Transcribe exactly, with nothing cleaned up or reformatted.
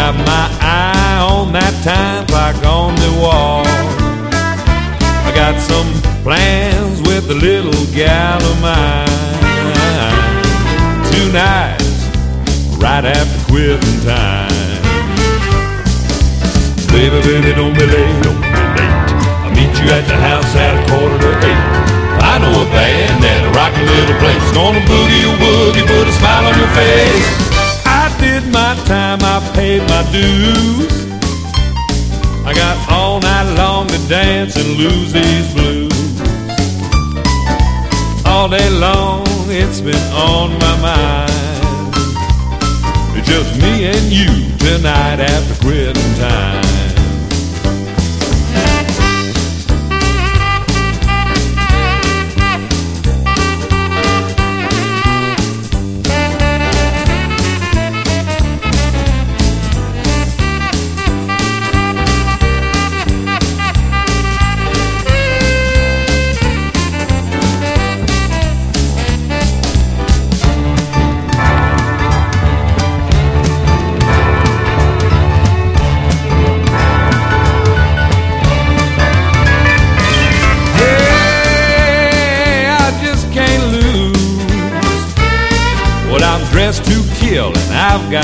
got my eye on that time clock on the wall. I got some plans with a little gal of mine. Tonight, right after quitting time. Baby, baby, don't be late, don't be late. I'll meet you at the house at a quarter to eight. I know a band that'll rock a little place. Gonna boogie a woogie, put a smile on your face. I did my time, I paid my dues. I got all night long to dance and lose these blues. All day long, it's been on my mind. It's just me and you tonight after quitting time. Dressed to kill and I've got